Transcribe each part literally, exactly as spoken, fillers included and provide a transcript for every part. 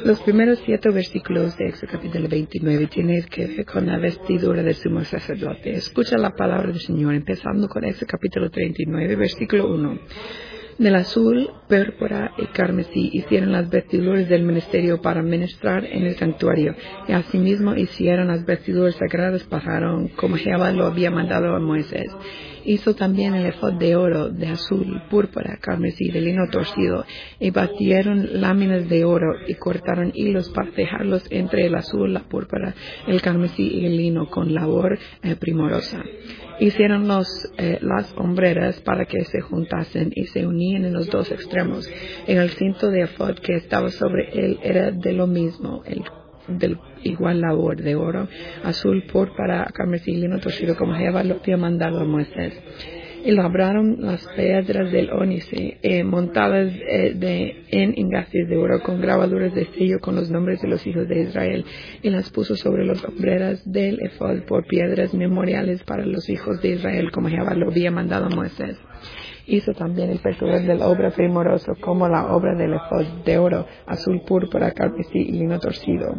Los primeros siete versículos de Éxodo capítulo veintinueve tienen que ver con la vestidura del sumo sacerdote. Escucha la palabra del Señor, empezando con Éxodo capítulo treinta y nueve, versículo uno. Del azul, púrpura y carmesí hicieron las vestiduras del ministerio para ministrar en el santuario, y asimismo hicieron las vestiduras sagradas para Aarón, como Jehová lo había mandado a Moisés. Hizo también el efod de oro, de azul, púrpura, carmesí, de lino torcido, y batieron láminas de oro y cortaron hilos para dejarlos entre el azul, la púrpura, el carmesí y el lino con labor eh, primorosa. Hicieron los, eh, las hombreras para que se juntasen y se unían en los dos extremos. En el cinto de efod que estaba sobre él era de lo mismo, el del igual labor de oro, azul, púrpura, carmesí y lino torcido, como Jehová lo había mandado a Moisés. Y labraron las piedras del ónice, eh, montadas eh, de, en engastes de oro, con grabaduras de sello con los nombres de los hijos de Israel, y las puso sobre las hombreras del efod por piedras memoriales para los hijos de Israel, como Jehová lo había mandado a Moisés. Hizo también el pectoral de la obra primoroso, como la obra del efod de oro, azul, púrpura, carmesí y lino torcido.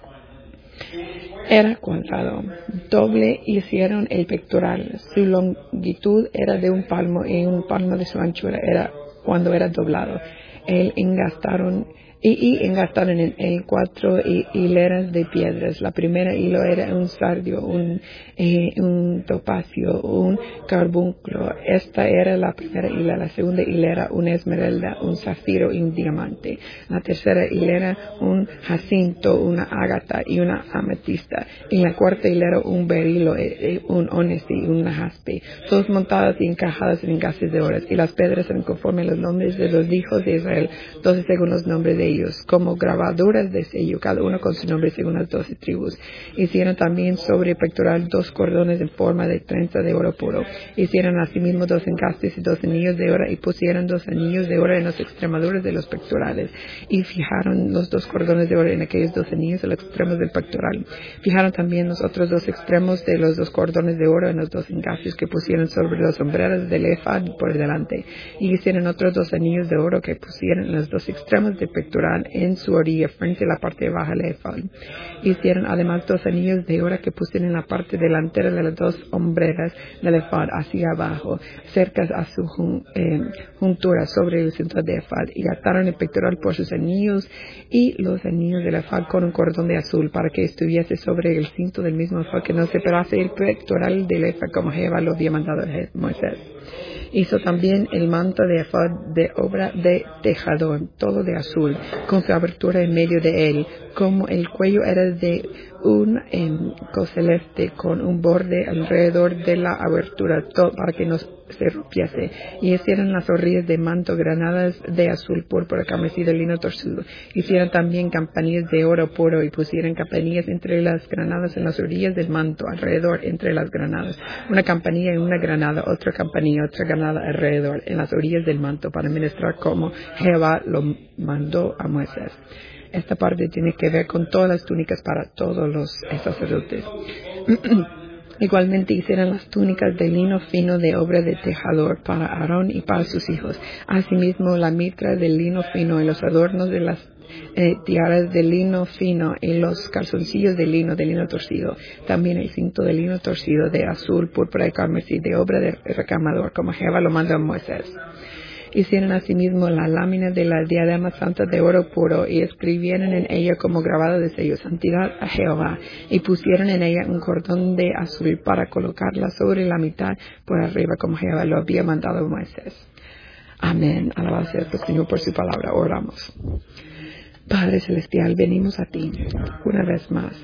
Era cuadrado, doble hicieron el pectoral. Su longitud era de un palmo y un palmo de su anchura era cuando era doblado. El engastaron y, y engastaron en él cuatro hileras de piedras. La primera hilo era un sardio, un, eh, un topacio, un carbunclo. Esta era la primera hilera. La segunda hilera una esmeralda, un zafiro y un diamante. La tercera hilera un jacinto, una ágata y una ametista. Y la cuarta hilera un berilo, eh, un ónice y una jaspe. Todas montadas y encajadas en engastes de oro. Y las piedras eran conforme a los nombres de los hijos de Israel, doce según los nombres de ellos, como grabaduras de sello, cada uno con su nombre según las doce tribus. Hicieron también sobre el pectoral dos cordones en forma de trenza de oro puro. Hicieron asimismo dos engastes y dos anillos de oro, y pusieron dos anillos de oro en las extremaduras de los pectorales. Y fijaron los dos cordones de oro en aquellos dos anillos a los extremos del pectoral. Fijaron también los otros dos extremos de los dos cordones de oro en los dos engastes que pusieron sobre las sombreras del efod por delante. Y hicieron otros dos anillos de oro que pusieron en los dos extremos del pectoral en su orilla frente a la parte baja del efod. Hicieron además dos anillos de oro que pusieron en la parte delantera de las dos hombreras del efod hacia abajo, cerca a su jun, eh, juntura sobre el centro del efod, y ataron el pectoral por sus anillos y los anillos del efod con un cordón de azul para que estuviese sobre el cinto del mismo efod, que no separase el pectoral del efod como Jehová lo había mandado a Moisés. Hizo también el manto de efod de obra de tejador, todo de azul, con su abertura en medio de él, como el cuello era de un eh, coceleste, con un borde alrededor de la abertura, todo para que no se rompiese. Y hicieron las orillas de manto granadas de azul, púrpura, carmesí, de lino torcido. Hicieron también campanillas de oro puro, y pusieron campanillas entre las granadas en las orillas del manto, alrededor entre las granadas. Una campanilla en una granada, otra campanilla, otra granada alrededor, en las orillas del manto, para ministrar como Jehová lo mandó a Moisés. Esta parte tiene que ver con todas las túnicas para todos los sacerdotes. Igualmente hicieron las túnicas de lino fino de obra de tejador para Aarón y para sus hijos. Asimismo la mitra de lino fino y los adornos de las eh, tiaras de lino fino y los calzoncillos de lino, de lino torcido. También el cinto de lino torcido de azul, púrpura y carmesí de obra de recamador, como Jehová lo mandó a Moisés. Hicieron asimismo la lámina de la diadema santa de oro puro, y escribieron en ella como grabado de sello, santidad a Jehová, y pusieron en ella un cordón de azul para colocarla sobre la mitad por arriba, como Jehová lo había mandado a Moisés. Amén. Alabado sea el Señor por su palabra. Oramos. Padre celestial, venimos a ti una vez más,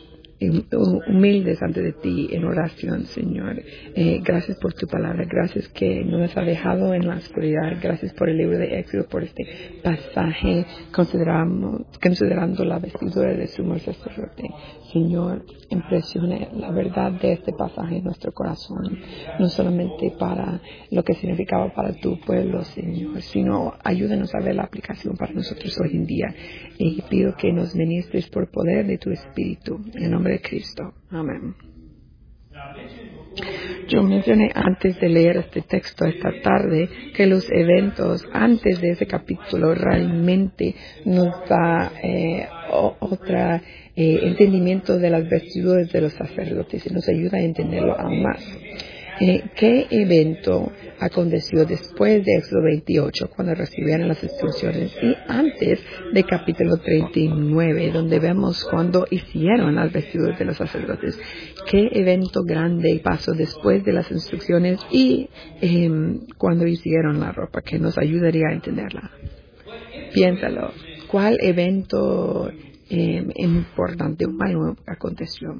humildes ante de ti en oración, Señor. Eh, gracias por tu palabra, gracias que no nos ha dejado en la oscuridad, gracias por el libro de Éxodo, por este pasaje, consideramos, considerando la vestidura de sumo sacerdote. Señor, impresione la verdad de este pasaje en nuestro corazón, no solamente para lo que significaba para tu pueblo, Señor, sino ayúdanos a ver la aplicación para nosotros hoy en día. Y pido que nos ministres por poder de tu Espíritu, en el nombre de Cristo. Amén. Yo mencioné antes de leer este texto esta tarde que los eventos antes de ese capítulo realmente nos da eh, otro eh, entendimiento de las vestiduras de los sacerdotes y nos ayuda a entenderlo aún más. Eh, ¿Qué evento aconteció después de Éxodo veintiocho, cuando recibieron las instrucciones, y antes de capítulo treinta y nueve, donde vemos cuando hicieron las vestiduras de los sacerdotes? ¿Qué evento grande pasó después de las instrucciones y eh, cuando hicieron la ropa, que nos ayudaría a entenderla? Piénsalo. ¿Cuál evento eh, importante o malo aconteció?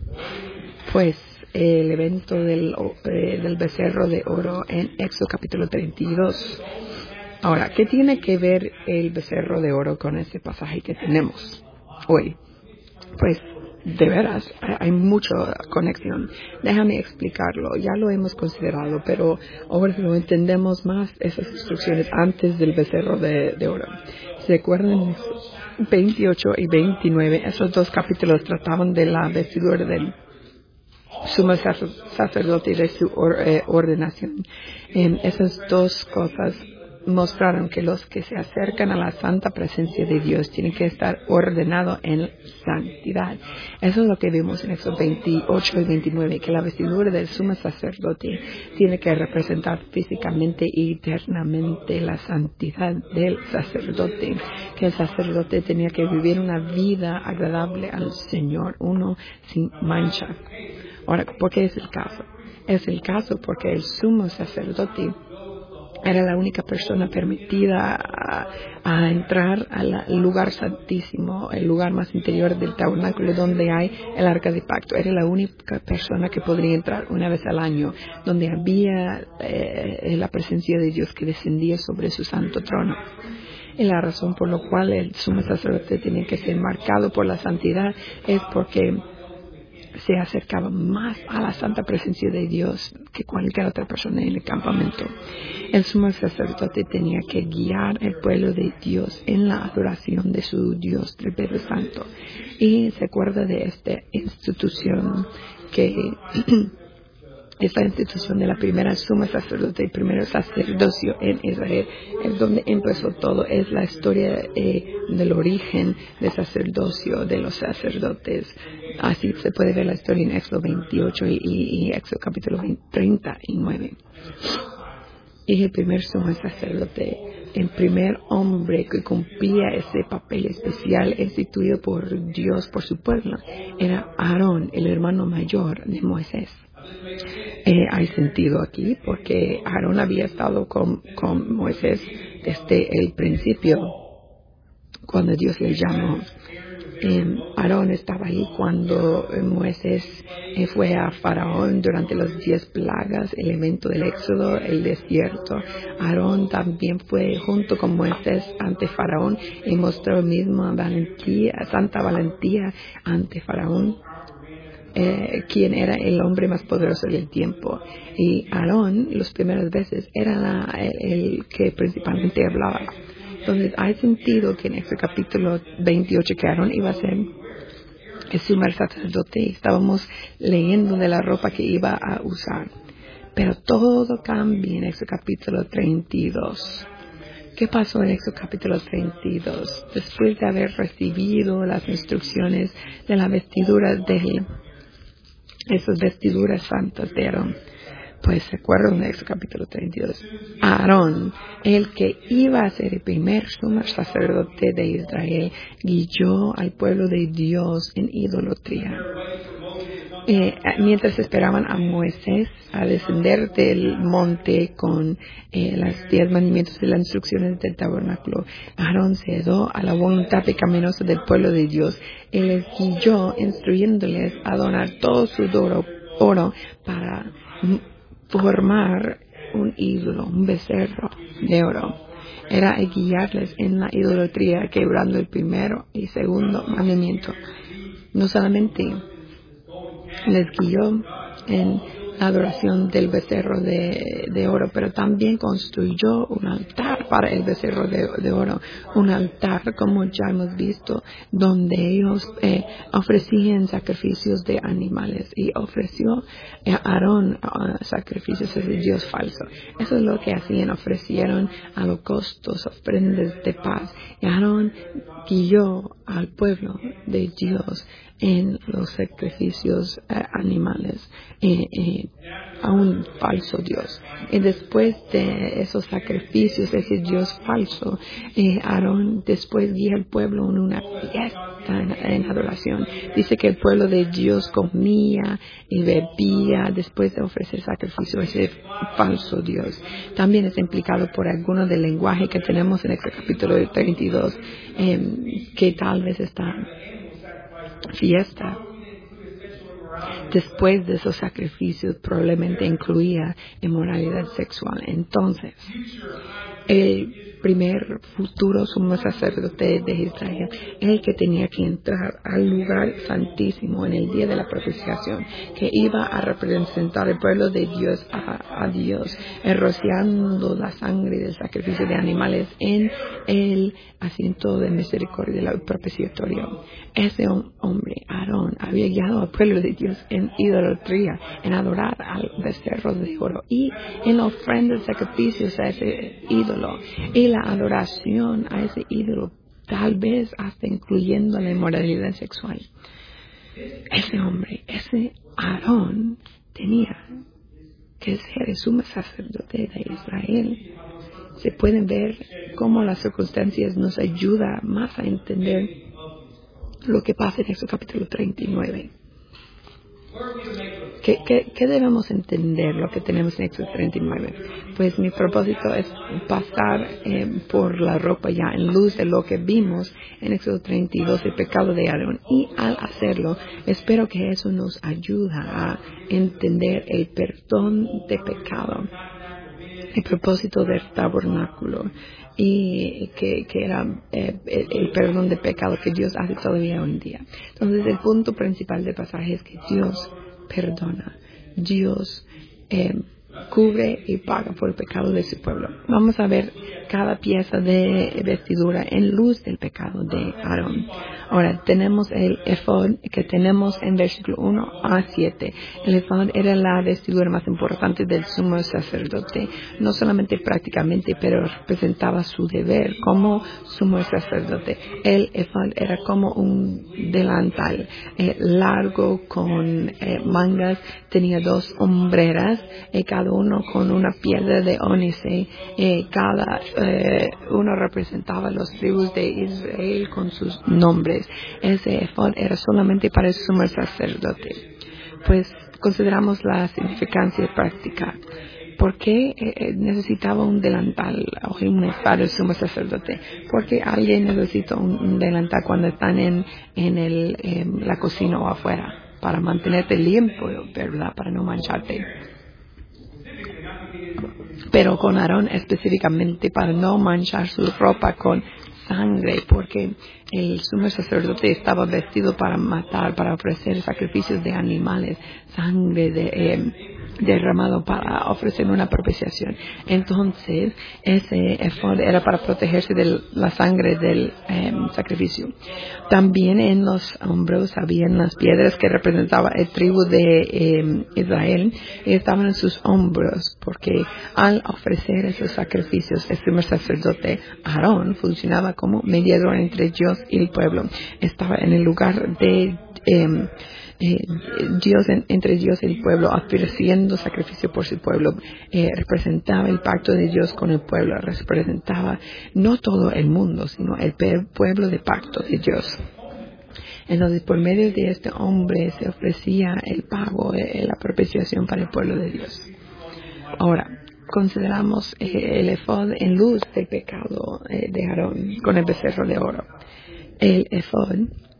Pues el evento del, eh, del becerro de oro en Éxodo capítulo treinta y dos. Ahora, ¿qué tiene que ver el becerro de oro con ese pasaje que tenemos hoy? Pues, de veras, hay mucha conexión. Déjame explicarlo. Ya lo hemos considerado, pero ahora lo entendemos más, esas instrucciones antes del becerro de, de oro. ¿Se acuerdan? veintiocho y veintinueve, esos dos capítulos trataban de la vestidura del sumo sacerdote y de su or, eh, ordenación. Eh, esas dos cosas mostraron que los que se acercan a la santa presencia de Dios tienen que estar ordenados en santidad. Eso es lo que vimos en Éxodo veintiocho y veintinueve, que la vestidura del sumo sacerdote tiene que representar físicamente y eternamente la santidad del sacerdote, que el sacerdote tenía que vivir una vida agradable al Señor, uno sin mancha. Ahora, ¿por qué es el caso? Es el caso porque el sumo sacerdote era la única persona permitida a, a entrar al lugar santísimo, el lugar más interior del tabernáculo donde hay el arca de pacto. Era la única persona que podría entrar una vez al año, donde había eh, la presencia de Dios que descendía sobre su santo trono. Y la razón por la cual el sumo sacerdote tenía que ser marcado por la santidad es porque se acercaba más a la santa presencia de Dios que cualquier otra persona en el campamento. El sumo sacerdote tenía que guiar al pueblo de Dios en la adoración de su Dios tripleto santo. Y se acuerda de esta institución que esta institución de la primera suma sacerdote y primero sacerdocio en Israel es donde empezó todo. Es la historia eh, del origen del sacerdocio de los sacerdotes. Así se puede ver la historia en Éxodo veintiocho y, y, y Éxodo capítulo treinta y nueve. Y el primer sumo sacerdote, el primer hombre que cumplía ese papel especial instituido por Dios, por su pueblo, era Aarón, el hermano mayor de Moisés. Eh, hay sentido aquí porque Aarón había estado con, con Moisés desde el principio, cuando Dios le llamó. Eh, Aarón estaba ahí cuando Moisés eh, fue a Faraón durante las diez plagas, el evento del Éxodo, el desierto. Aarón también fue junto con Moisés ante Faraón y mostró misma valentía, santa valentía ante Faraón, eh, quien era el hombre más poderoso del tiempo. Y Aarón, las primeras veces, era la, el, el que principalmente hablaba. Entonces, hay sentido que en este capítulo veintiocho que Aarón iba a ser el sumo sacerdote, estábamos leyendo de la ropa que iba a usar. Pero todo cambia en este capítulo treinta y dos. ¿Qué pasó en este capítulo treinta y dos? Después de haber recibido las instrucciones de la vestidura de él, esas vestiduras santas de Aarón. Pues se acuerdan de ese capítulo treinta y dos. Aarón, el que iba a ser el primer sumo sacerdote de Israel, guió al pueblo de Dios en idolatría. Eh, mientras esperaban a Moisés a descender del monte con eh, las diez mandamientos y las instrucciones del tabernáculo, Aarón cedió a la voluntad pecaminosa del pueblo de Dios. Él les guió, instruyéndoles a donar todo su oro, oro para formar un ídolo, un becerro de oro. Era guiarles en la idolatría, quebrando el primero y segundo mandamiento. No solamente les guió en la adoración del becerro de, de oro, pero también construyó un altar para el becerro de, de oro, un altar, como ya hemos visto, donde ellos eh, ofrecían sacrificios de animales, y ofreció a Aarón uh, sacrificios a ese Dios falso. Eso es lo que hacían, ofrecieron holocaustos, ofrendas de paz, y Aarón guió al pueblo de Dios en los sacrificios eh, animales eh, eh, a un falso Dios. Y después de esos sacrificios, ese Dios falso, eh, Aarón después guía al pueblo en una fiesta en, en adoración. Dice que el pueblo de Dios comía y bebía después de ofrecer sacrificio a ese falso Dios. También es implicado por alguno del lenguaje que tenemos en este capítulo treinta y dos, eh, que tal vez esta fiesta después de esos sacrificios probablemente incluía inmoralidad sexual. Entonces, el primer futuro sumo sacerdote de Israel, el que tenía que entrar al lugar santísimo en el día de la propiciación, que iba a representar el pueblo de Dios a, a Dios, eh, rociando la sangre del sacrificio de animales en el asiento de misericordia del propiciatorio. Ese hombre, Aarón, había guiado al pueblo de Dios en idolatría, en adorar al becerro de oro y en ofrenda de sacrificios a ese ídolo, y la adoración a ese ídolo, tal vez hasta incluyendo la inmoralidad sexual. Ese hombre, ese Aarón, tenía que ser el sumo sacerdote de Israel. Se pueden ver cómo las circunstancias nos ayudan más a entender lo que pasa en este capítulo treinta y nueve. ¿Qué, qué, ¿Qué debemos entender lo que tenemos en Éxodo treinta y nueve? Pues mi propósito es pasar eh, por la ropa ya en luz de lo que vimos en Éxodo treinta y dos, el pecado de Aarón. Y al hacerlo, espero que eso nos ayude a entender el perdón de pecado, el propósito del tabernáculo, y que, que era eh, el, el perdón de pecado que Dios hace todavía hoy en día. Entonces, el punto principal del pasaje es que Dios perdona, Dios eh, cubre y paga por el pecado de su pueblo. Vamos a ver cada pieza de vestidura en luz del pecado de Aarón. Ahora tenemos el efod que tenemos en versículo uno a siete. El efod era la vestidura más importante del sumo sacerdote, no solamente prácticamente, pero representaba su deber como sumo sacerdote. El efod era como un delantal eh, largo con eh, mangas, tenía dos hombreras, eh, cada uno con una piedra de ónice, eh, cada eh, uno representaba los tribus de Israel con sus nombres. Ese efod era solamente para el sumo sacerdote. Pues consideramos la significancia práctica. ¿Por qué eh, necesitaba un delantal o un para el sumo sacerdote? Porque alguien necesita un, un delantal cuando están en, en el, eh, la cocina o afuera, para mantenerte limpio, ¿verdad? Para no mancharte. Pero con Aarón específicamente para no manchar su ropa con sangre, porque el sumo sacerdote estaba vestido para matar, para ofrecer sacrificios de animales, sangre de, eh, derramado para ofrecer una propiciación. Entonces, ese efod era para protegerse de la sangre del eh, sacrificio. También en los hombros habían las piedras que representaban el tribu de eh, Israel, y estaban en sus hombros, porque al ofrecer esos sacrificios, el sumo sacerdote Aarón funcionaba como mediador entre Dios y el pueblo. Estaba en el lugar de eh, eh, Dios en, entre Dios y el pueblo, ofreciendo sacrificio por su pueblo. Eh, representaba el pacto de Dios con el pueblo, representaba no todo el mundo, sino el pueblo de pacto de Dios. Entonces, por medio de este hombre se ofrecía el pago, eh, la propiciación para el pueblo de Dios. Ahora, consideramos eh, el efod en luz del pecado eh, de Aarón con el becerro de oro. El efod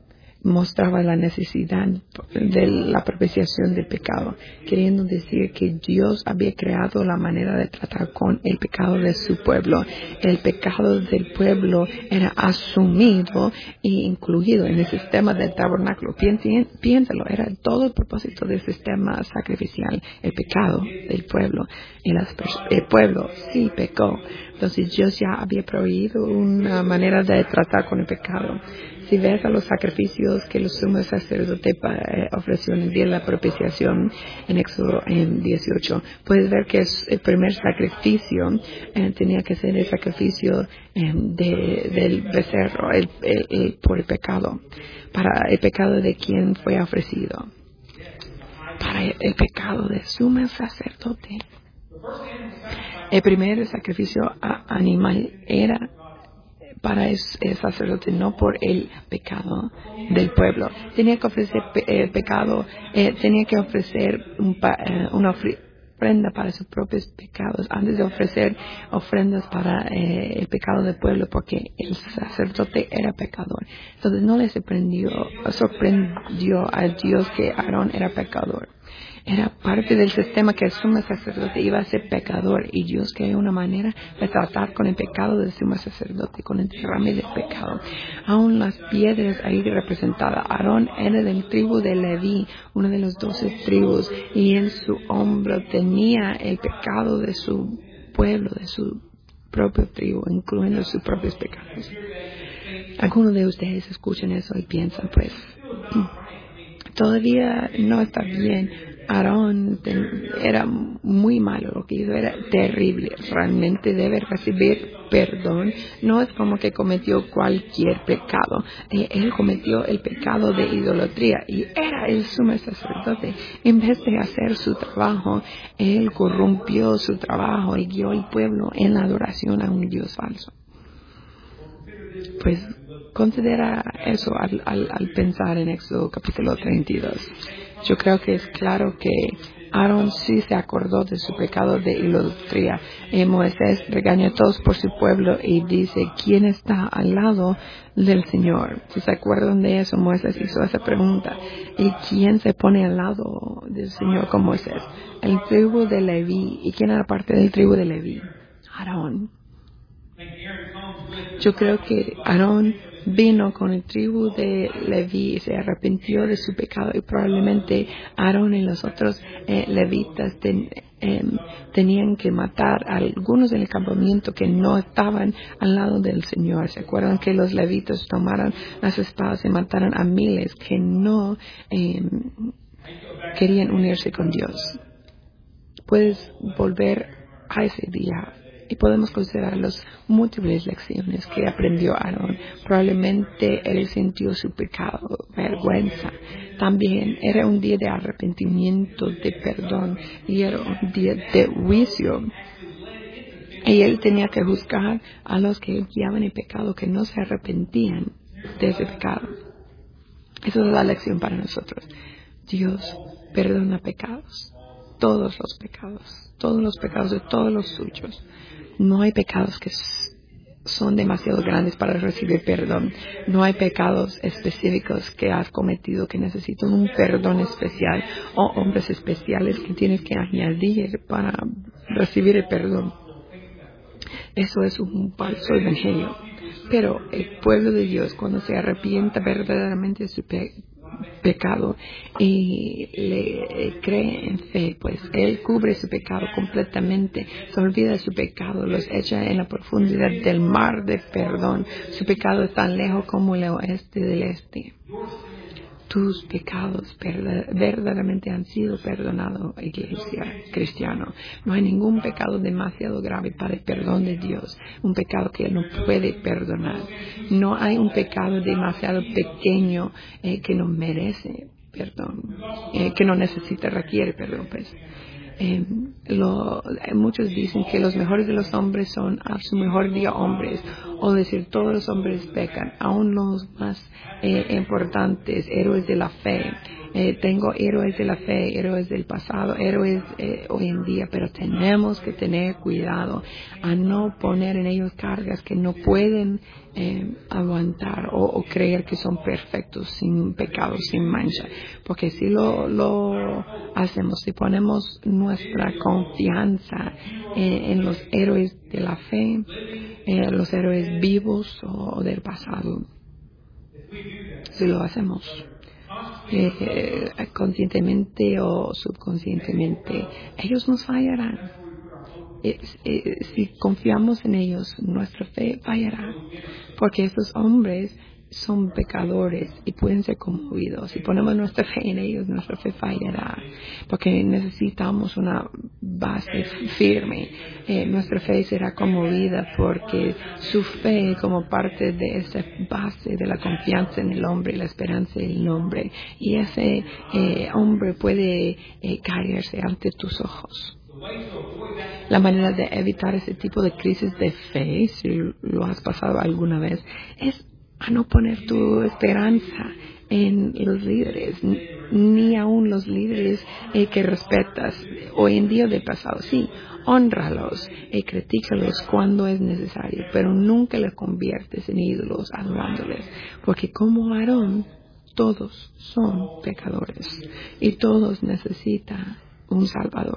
mostraba la necesidad de la propiciación del pecado, queriendo decir que Dios había creado la manera de tratar con el pecado de su pueblo. El pecado del pueblo era asumido e incluido en el sistema del tabernáculo. Piénsalo, era todo el propósito del sistema sacrificial, el pecado del pueblo. Y las, el pueblo sí pecó. Entonces Dios ya había prohibido una manera de tratar con el pecado. Si ves a los sacrificios que los sumos sacerdotes eh, ofrecieron en el día de la propiciación en Éxodo en dieciocho, puedes ver que es el primer sacrificio eh, tenía que ser el sacrificio eh, de, del becerro el, el, el, por el pecado, para el pecado de quien fue ofrecido, para el, el pecado del sumo sacerdote. El primer sacrificio animal era para el, el sacerdote, no por el pecado del pueblo. Tenía que ofrecer pe- eh, pecado, eh, tenía que ofrecer un pa- eh, una ofrenda para sus propios pecados antes de ofrecer ofrendas para eh, el pecado del pueblo, porque el sacerdote era pecador. Entonces no le sorprendió, sorprendió a Dios que Aarón era pecador. Era parte del sistema que el sumo sacerdote iba a ser pecador, y Dios creó una manera de tratar con el pecado del sumo sacerdote, con el derrame del pecado. Aún las piedras ahí representadas, Aarón era del tribu de Leví, una de las doce tribus, y en su hombro tenía el pecado de su pueblo, de su propio tribu, incluyendo sus propios pecados. Algunos de ustedes escuchan eso y piensan, pues, todavía no está bien. Aarón ten, era muy malo, lo que hizo era terrible. Realmente debe recibir perdón. No es como que cometió cualquier pecado. Eh, él cometió el pecado de idolatría y era el sumo sacerdote. En vez de hacer su trabajo, él corrompió su trabajo y guió al pueblo en la adoración a un Dios falso. Pues considera eso al, al, al pensar en Éxodo capítulo treinta y dos. Yo creo que es claro que Aarón sí se acordó de su pecado de idolatría. Eh, Moisés regaña a todos por su pueblo y dice, ¿quién está al lado del Señor? Si se acuerdan de eso, Moisés hizo esa pregunta. ¿Y quién se pone al lado del Señor con Moisés? El tribu de Leví. ¿Y quién era parte del tribu de Leví? Aarón. Yo creo que Aarón vino con el tribu de Leví y se arrepintió de su pecado, y probablemente Aarón y los otros eh, levitas ten, eh, tenían que matar a algunos del campamento que no estaban al lado del Señor. ¿Se acuerdan que los levitas tomaron las espadas y mataron a miles que no eh, querían unirse con Dios? Puedes volver a ese día y podemos considerar las múltiples lecciones que aprendió Aarón. Probablemente él sintió su pecado, vergüenza. También era un día de arrepentimiento, de perdón, y era un día de juicio. Y él tenía que juzgar a los que guiaban el pecado, que no se arrepentían de ese pecado. Esa es la lección para nosotros. Dios perdona pecados, todos los pecados, todos los pecados de todos los suyos. No hay pecados que son demasiado grandes para recibir perdón. No hay pecados específicos que has cometido que necesitan un perdón especial, o hombres especiales que tienes que añadir para recibir el perdón. Eso es un falso evangelio. Pero el pueblo de Dios, cuando se arrepienta verdaderamente de su pe- pecado y le cree en fe, pues Él cubre su pecado completamente, se olvida de su pecado, los echa en la profundidad del mar de perdón. Su pecado es tan lejos como el oeste del este. Tus pecados verdaderamente han sido perdonados, iglesia cristiana. No hay ningún pecado demasiado grave para el perdón de Dios, un pecado que Él no puede perdonar. No hay un pecado demasiado pequeño eh, que no merece perdón, eh, que no necesita, requiere perdón, pues. Eh, lo, muchos dicen que los mejores de los hombres son a su mejor día hombres, o decir todos los hombres pecan, aún los más eh, importantes héroes de la fe Eh, tengo héroes de la fe, héroes del pasado, héroes eh, hoy en día, pero tenemos que tener cuidado a no poner en ellos cargas que no pueden eh, aguantar o, o creer que son perfectos, sin pecado, sin mancha. Porque si lo, lo hacemos, si ponemos nuestra confianza eh, en los héroes de la fe, eh, los héroes vivos o, o del pasado, si lo hacemos eh, conscientemente o subconscientemente, ellos nos fallarán. Eh, eh, si confiamos en ellos, nuestra fe fallará, porque esos hombres son pecadores y pueden ser conmovidos. Si ponemos nuestra fe en ellos, nuestra fe fallará, porque necesitamos una base firme. Eh, nuestra fe será conmovida porque su fe, como parte de esa base de la confianza en el hombre, la esperanza en el hombre, y ese eh, hombre puede eh, caerse ante tus ojos. La manera de evitar ese tipo de crisis de fe, si lo has pasado alguna vez, es a no poner tu esperanza en los líderes, ni aun los líderes eh, que respetas hoy en día del pasado. Sí, hónralos y critícalos cuando es necesario, pero nunca los conviertes en ídolos adorándoles, porque como Aarón, todos son pecadores y todos necesitan un Salvador.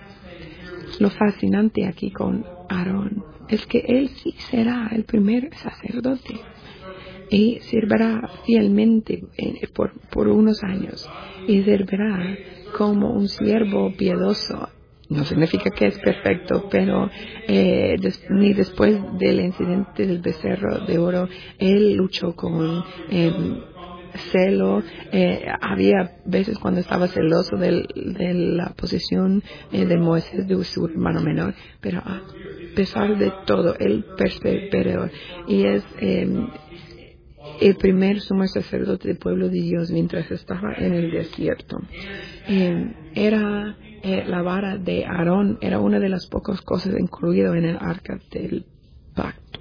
Lo fascinante aquí con Aarón es que él sí será el primer sacerdote y servirá fielmente eh, por, por unos años y servirá como un siervo piadoso. No significa que es perfecto, pero eh, des, ni después del incidente del becerro de oro, él luchó con eh, celo. Eh, había veces cuando estaba celoso del, de la posición eh, de Moisés, de su hermano menor, pero a pesar de todo, él perseveró y es eh, el primer sumo sacerdote del pueblo de Dios mientras estaba en el desierto. Eh, era eh, la vara de Aarón, era una de las pocas cosas incluidas en el arca del pacto.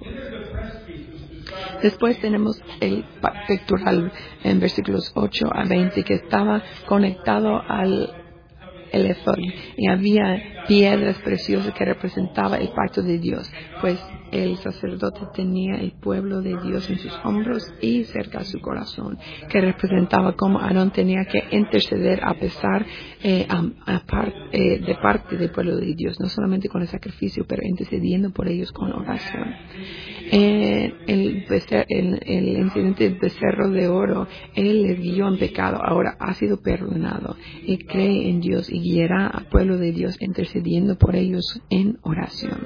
Después tenemos el pectoral en versículos ocho a veinte que estaba conectado al el efod y había piedras preciosas que representaban el pacto de Dios, pues el sacerdote tenía el pueblo de Dios en sus hombros y cerca a su corazón, que representaba cómo Aarón tenía que interceder a pesar eh, a, a par, eh, de parte del pueblo de Dios, no solamente con el sacrificio, pero intercediendo por ellos con oración. Eh, el, becer, el, el incidente del becerro de oro, él les guió en pecado, ahora ha sido perdonado y cree en Dios y guiará al pueblo de Dios intercediendo por ellos en oración.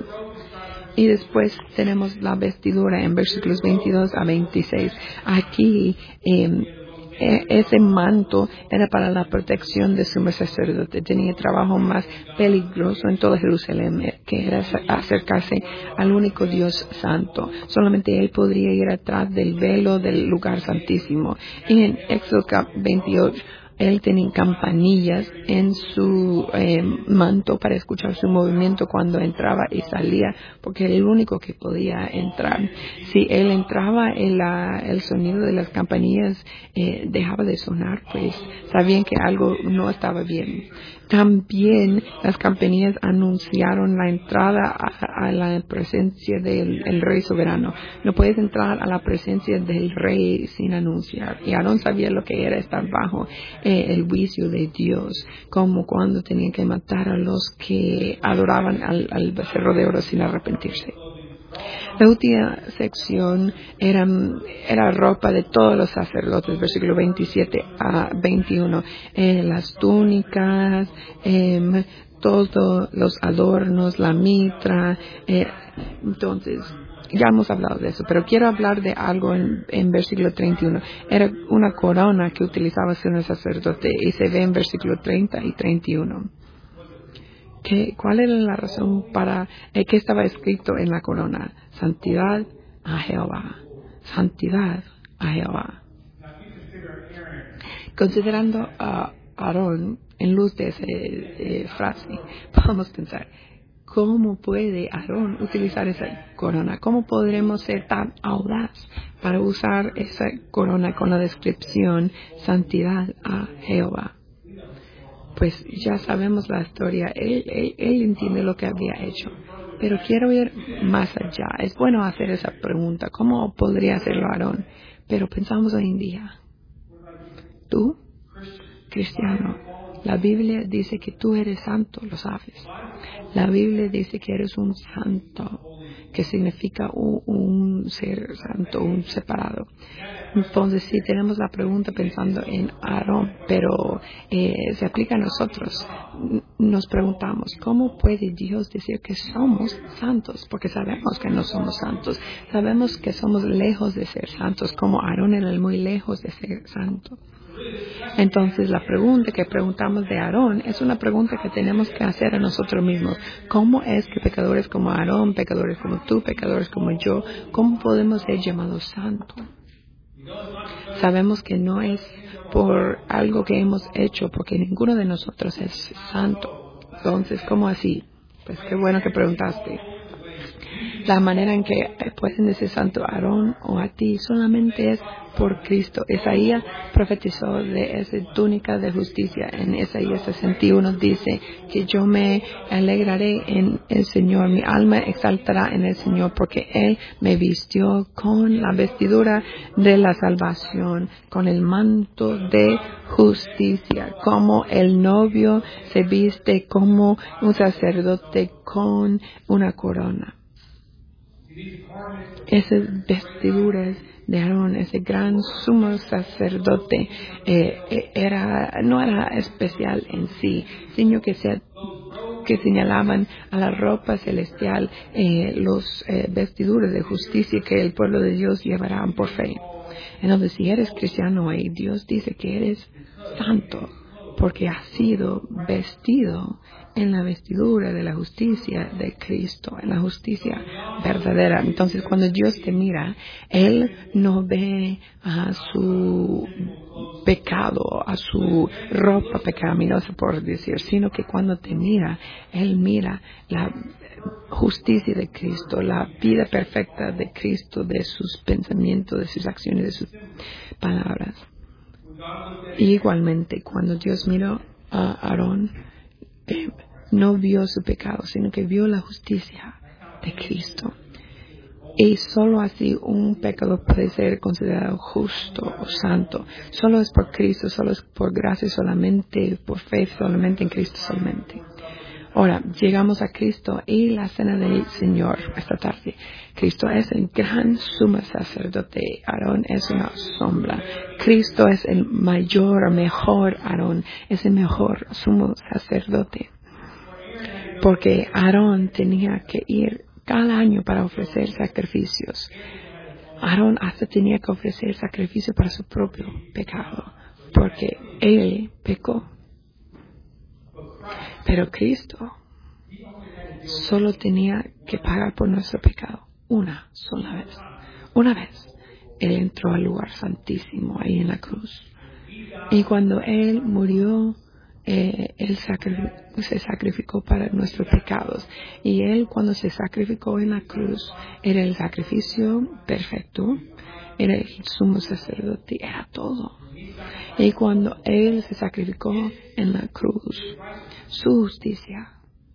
Y después tenemos la vestidura en versículos veintidós a veintiséis. Aquí eh, ese manto era para la protección de sumo sacerdote. Tenía trabajo más peligroso en toda Jerusalén, que era acercarse al único Dios santo. Solamente él podría ir atrás del velo del lugar santísimo. Y en Éxodo veintiocho, él tenía campanillas en su eh, manto para escuchar su movimiento cuando entraba y salía, porque era el único que podía entrar. Si él entraba, el, la, el sonido de las campanillas eh, dejaba de sonar, pues sabían que algo no estaba bien. También las campanillas anunciaron la entrada a, a la presencia del el rey soberano. No puedes entrar a la presencia del rey sin anunciar. Y Aarón sabía lo que era estar bajo eh, el juicio de Dios, como cuando tenían que matar a los que adoraban al, al becerro de oro sin arrepentirse. La última sección era, era ropa de todos los sacerdotes, versículo veintisiete a veintiuno. Eh, las túnicas, eh, todos los adornos, la mitra. Eh, entonces, ya hemos hablado de eso, pero quiero hablar de algo en, en versículo treinta y uno. Era una corona que utilizaba el sacerdote y se ve en versículo treinta y treinta y uno. ¿Qué, ¿Cuál era la razón para eh, qué estaba escrito en la corona? Santidad a Jehová. Santidad a Jehová. Considerando a Aarón en luz de esa eh, frase, podemos pensar, ¿cómo puede Aarón utilizar esa corona? ¿Cómo podremos ser tan audaz para usar esa corona con la descripción santidad a Jehová? Pues ya sabemos la historia. Él, él, él entiende lo que había hecho. Pero quiero ir más allá. Es bueno hacer esa pregunta. ¿Cómo podría hacerlo Aarón? Pero pensamos hoy en día. Tú, cristiano, la Biblia dice que tú eres santo, lo sabes. La Biblia dice que eres un santo, que significa un, un ser santo, un separado. Entonces, si tenemos la pregunta pensando en Aarón, pero eh, se aplica a nosotros, nos preguntamos, ¿cómo puede Dios decir que somos santos? Porque sabemos que no somos santos. Sabemos que somos lejos de ser santos, como Aarón era muy lejos de ser santo. Entonces, la pregunta que preguntamos de Aarón es una pregunta que tenemos que hacer a nosotros mismos. ¿Cómo es que pecadores como Aarón, pecadores como tú, pecadores como yo, cómo podemos ser llamados santos? Sabemos que no es por algo que hemos hecho, porque ninguno de nosotros es santo. Entonces, ¿cómo así? Pues qué bueno que preguntaste. La manera en que pueden decir santo a Aarón o a ti solamente es por Cristo. Isaías profetizó de esa túnica de justicia. En Isaías sesenta y uno dice que yo me alegraré en el Señor. Mi alma exaltará en el Señor porque Él me vistió con la vestidura de la salvación, con el manto de justicia, como el novio se viste como un sacerdote con una corona. Esas vestiduras de Aarón, ese gran sumo sacerdote, eh, era, no era especial en sí, sino que, se, que señalaban a la ropa celestial, eh, los eh, vestiduras de justicia que el pueblo de Dios llevará por fe. Entonces, si eres cristiano hoy, Dios dice que eres santo porque has sido vestido en la vestidura de la justicia de Cristo, en la justicia verdadera. Entonces, cuando Dios te mira, Él no ve a su pecado, a su ropa pecaminosa, por decir, sino que cuando te mira, Él mira la justicia de Cristo, la vida perfecta de Cristo, de sus pensamientos, de sus acciones, de sus palabras. Y igualmente, cuando Dios miró a Aarón, eh, no vio su pecado, sino que vio la justicia de Cristo. Y solo así un pecador puede ser considerado justo o santo. Solo es por Cristo, solo es por gracia solamente, por fe solamente en Cristo solamente. Ahora, llegamos a Cristo y la cena del Señor esta tarde. Cristo es el gran sumo sacerdote. Aarón es una sombra. Cristo es el mayor, mejor Aarón. Es el mejor sumo sacerdote. Porque Aarón tenía que ir cada año para ofrecer sacrificios. Aarón hasta tenía que ofrecer sacrificio para su propio pecado. Porque él pecó. Pero Cristo solo tenía que pagar por nuestro pecado una sola vez. Una vez Él entró al lugar santísimo ahí en la cruz. Y cuando Él murió, eh, Él sacrificó, se sacrificó para nuestros pecados. Y Él, cuando se sacrificó en la cruz, era el sacrificio perfecto, era el sumo sacerdote, era todo. Y cuando Él se sacrificó en la cruz, su justicia,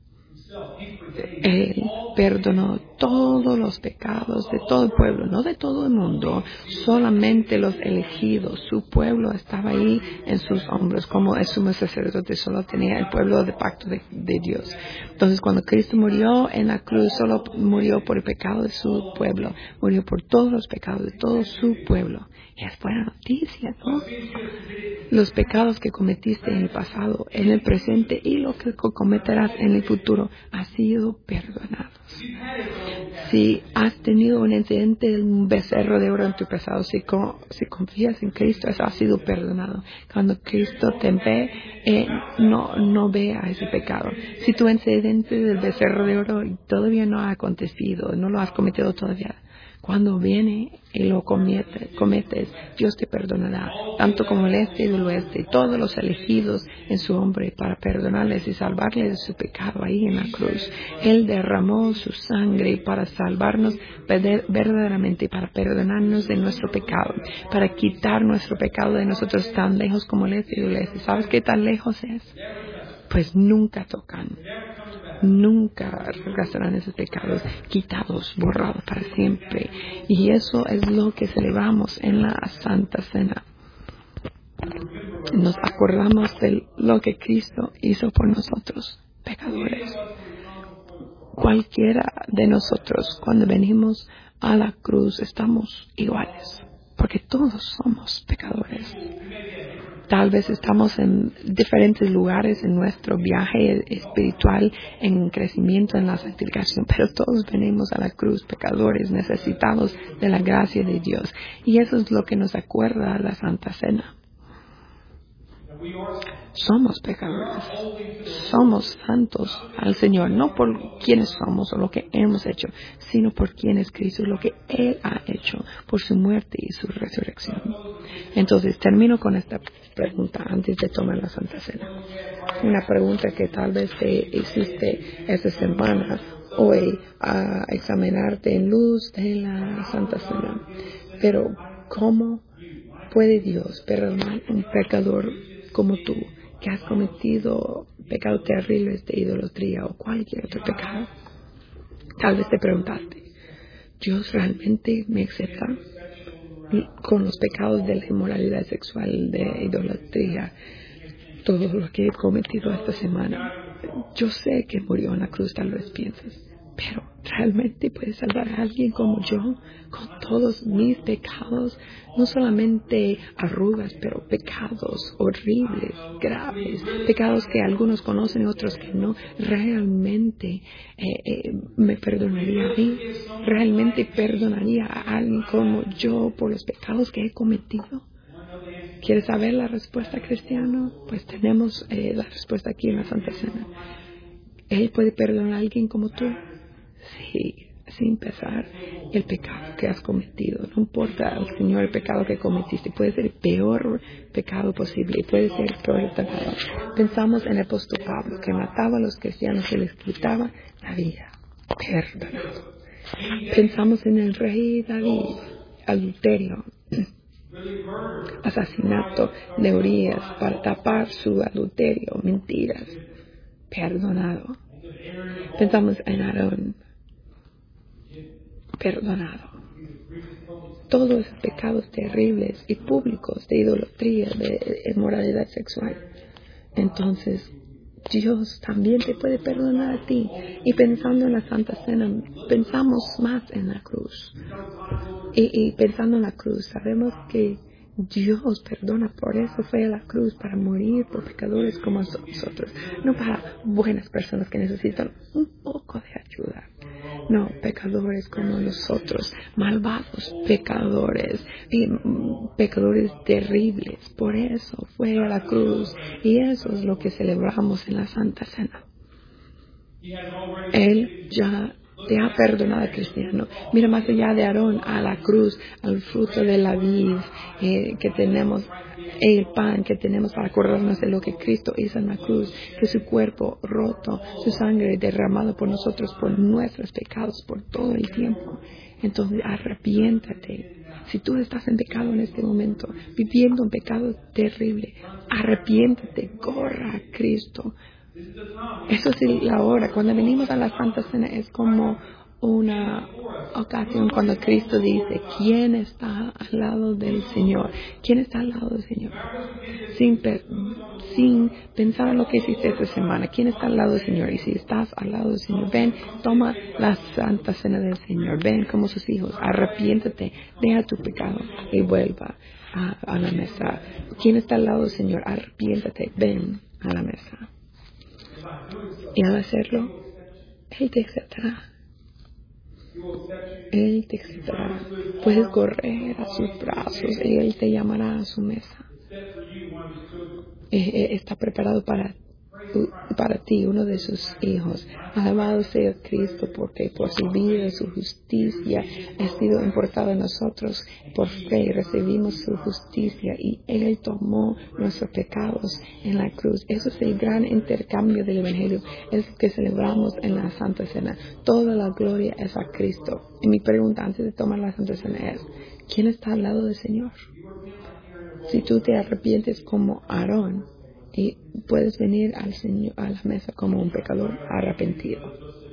Él perdonó todos los pecados de todo el pueblo, no de todo el mundo, solamente los elegidos. Su pueblo estaba ahí en sus hombros, como el sumo sacerdote solo tenía el pueblo de pacto de, de Dios. Entonces, cuando Cristo murió en la cruz, solo murió por el pecado de su pueblo, murió por todos los pecados de todo su pueblo. Y es buena noticia, ¿no? Los pecados que cometiste en el pasado, en el presente y lo que cometerás en el futuro, han sido perdonados. Si has tenido un incidente de un becerro de oro en tu pasado, si, con, si confías en Cristo, eso ha sido perdonado. Cuando Cristo te ve, eh, no, no ve a ese pecado. Si tu incidente del becerro de oro todavía no ha acontecido, no lo has cometido todavía, Cuando viene y lo comete, cometes, Dios te perdonará, tanto como el este y el oeste, todos los elegidos en su hombre para perdonarles y salvarles de su pecado ahí en la cruz. Él derramó su sangre para salvarnos verdaderamente, para perdonarnos de nuestro pecado, para quitar nuestro pecado de nosotros tan lejos como el este y el oeste. ¿Sabes qué tan lejos es? Pues nunca tocan. Nunca regresarán esos pecados, quitados, borrados para siempre. Y eso es lo que celebramos en la Santa Cena. Nos acordamos de lo que Cristo hizo por nosotros, pecadores. Cualquiera de nosotros, cuando venimos a la cruz, estamos iguales, porque todos somos pecadores. Tal vez estamos en diferentes lugares en nuestro viaje espiritual, en crecimiento, en la santificación, pero todos venimos a la cruz, pecadores, necesitados de la gracia de Dios. Y eso es lo que nos acuerda la Santa Cena. Somos pecadores, somos santos al Señor, no por quienes somos o lo que hemos hecho, sino por quien es Cristo, lo que Él ha hecho, por su muerte y su resurrección. Entonces, termino con esta pregunta antes de tomar la Santa Cena. Una pregunta que tal vez te hiciste esta semana, hoy, a examinarte en luz de la Santa Cena. Pero, ¿cómo puede Dios perdonar un pecador como tú, que has cometido pecados terribles de idolatría o cualquier otro pecado? Tal vez te preguntaste, ¿Dios realmente me acepta con los pecados de la inmoralidad sexual, de idolatría, todo lo que he cometido esta semana? Yo sé que murió en la cruz, tal vez piensas, pero ¿realmente puede salvar a alguien como yo con todos mis pecados? No solamente arrugas, pero pecados horribles, graves, pecados que algunos conocen y otros que no. ¿Realmente eh, eh, me perdonaría a mí? ¿Realmente perdonaría a alguien como yo por los pecados que he cometido? ¿Quieres saber la respuesta, cristiano? Pues tenemos eh, la respuesta aquí en la Santa Cena. ¿Él puede perdonar a alguien como tú? Sí, sin pesar el pecado que has cometido. No importa, Señor, el pecado que cometiste. Puede ser el peor pecado posible. Puede ser el peor pecado. Pensamos en el apóstol Pablo, que mataba a los cristianos, que les quitaba la vida. Perdonado. Pensamos en el rey David, adulterio, asesinato de Urías para tapar su adulterio, mentiras. Perdonado. Pensamos en Aarón, perdonado. Todos los pecados terribles y públicos de idolatría, de inmoralidad sexual. Entonces, Dios también te puede perdonar a ti. Y pensando en la Santa Cena, pensamos más en la cruz. Y, y pensando en la cruz, sabemos que Dios perdona, por eso fue a la cruz, para morir por pecadores como nosotros, no para buenas personas que necesitan un poco de ayuda. No, pecadores como nosotros, malvados pecadores, y pecadores terribles. Por eso fue a la cruz, y eso es lo que celebramos en la Santa Cena. Él ya te ha perdonado, cristiano. Mira más allá de Aarón, a la cruz, al fruto de la vid eh, que tenemos, el pan que tenemos para acordarnos de lo que Cristo hizo en la cruz, que su cuerpo roto, su sangre derramado por nosotros, por nuestros pecados, por todo el tiempo. Entonces arrepiéntate. Si tú estás en pecado en este momento, viviendo un pecado terrible, arrepiéntate, corra a Cristo. Eso es la hora. Cuando venimos a la Santa Cena es como una ocasión cuando Cristo dice, ¿quién está al lado del Señor? ¿Quién está al lado del Señor? Sin, per, sin pensar en lo que hiciste esta semana. ¿Quién está al lado del Señor? Y si estás al lado del Señor, ven, toma la Santa Cena del Señor. Ven como sus hijos. Arrepiéntate, deja tu pecado y vuelva a, a la mesa. ¿Quién está al lado del Señor? Arrepiéntate, ven a la mesa. Y al hacerlo, Él te aceptará. Él te aceptará. Puedes correr a sus brazos y Él te llamará a su mesa. Eh, eh, está preparado para su, para ti, uno de sus hijos. Alabado sea Cristo, porque por su vida, su justicia ha sido importada a nosotros. Por fe recibimos su justicia y Él tomó nuestros pecados en la cruz. Eso es el gran intercambio del Evangelio, es lo que celebramos en la Santa Cena. Toda la gloria es a Cristo. Y mi pregunta antes de tomar la Santa Cena es, ¿quién está al lado del Señor? Si tú te arrepientes como Aarón, y puedes venir al Señor, a la mesa como un pecador arrepentido.